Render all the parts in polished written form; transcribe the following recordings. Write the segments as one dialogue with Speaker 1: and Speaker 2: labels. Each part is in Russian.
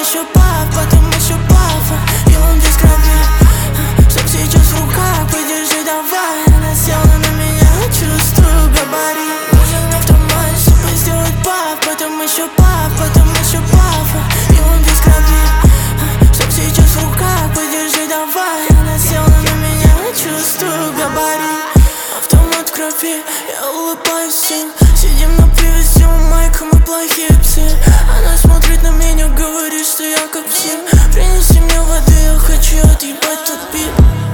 Speaker 1: еще пап, потом еще папа. И он без крови, чтоб сейчас в руках, подержи давай. Она села на меня, чувствую габарит. Нужен автомат, чтобы сделать пап, потом еще пап, потом еще папа. И он без крови, чтоб сейчас в руках, подержи давай. Она села на меня, чувствую габарит. Автомат в крови, я улыбаюсь всем. Сидим на привязи у Майка, мы плохие псы. Она смотрит на меня, говорит, что я как все. Принеси мне воды, я хочу отъебать тот бит.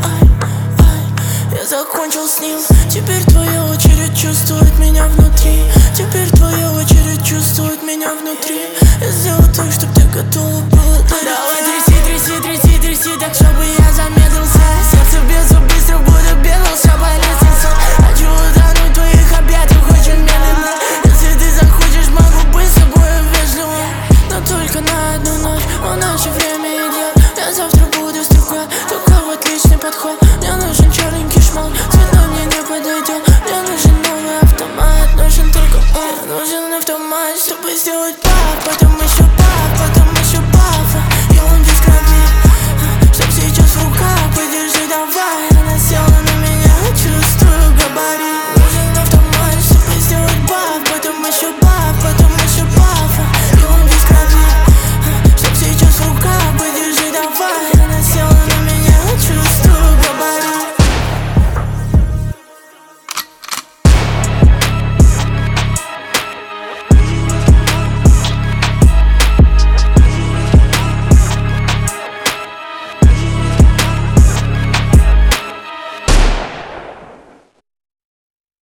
Speaker 1: Я закончил с ним. Теперь твоя очередь чувствовать меня внутри. Теперь твоя очередь чувствовать меня внутри. Я сделал так, чтоб ты готова была. Давай тряси, тряси, тряси, тряси, так чтобы я замедлился. Сердце бьется быстро, будто бегался по лестнице. Хочу утонуть в твоих объятиях очень медленно. Если ты захочешь, могу быть с собой вежливо. Но только на одну ночь, в наше время идет. Я завтра буду с другой, только вот отличный подход. Мне нужен черненький шмот, цветной мне не подойдет. Мне нужен новый автомат, нужен только он. Мне нужен автомат, чтобы сделать пап, потом еще